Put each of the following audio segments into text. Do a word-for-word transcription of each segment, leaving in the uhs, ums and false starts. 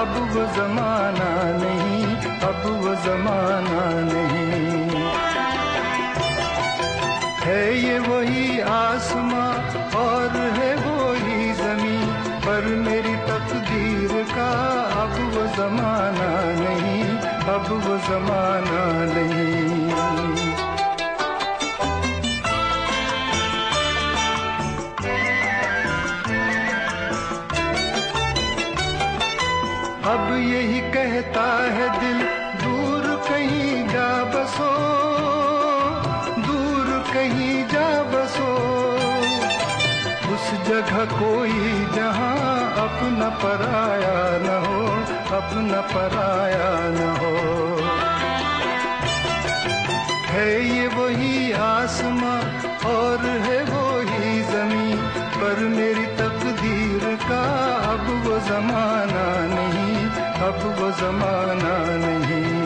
अब वो जमाना नहीं, अब वो जमाना नहीं। है ये वही आसमां और है वही जमीन, पर मेरी तकदीर का अब वो जमाना नहीं, अब वो जमाना नहीं। अब यही कहता है दिल, दूर कहीं जा बसो, दूर कहीं जा बसो, उस जगह कोई जहां अपना पराया न हो, अपना पराया न हो। है ये वही आसमां और है वही जमीन, पर मेरी तकदीर का अब वो जमाना नहीं, अब वो जमाना नहीं।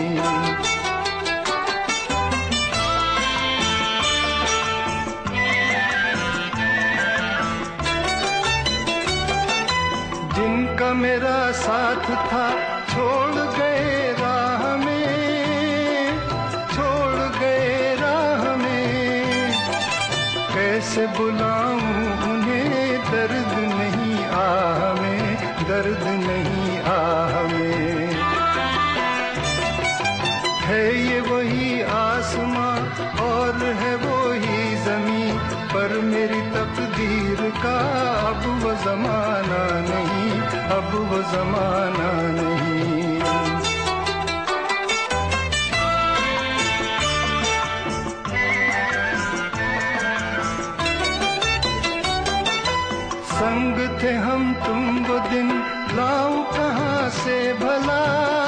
जिनका मेरा साथ था छोड़ गए राह में, छोड़ गए राह में, कैसे बुलाऊं उन्हें, दर्द नहीं आह में, दर्द नहीं आह में। है ये वही आसमां और है वही जमीन, पर मेरी तकदीर का अब वो जमाना नहीं, अब वो जमाना नहीं। संग थे हम तुम वो दिन, लाऊं कहाँ से भला,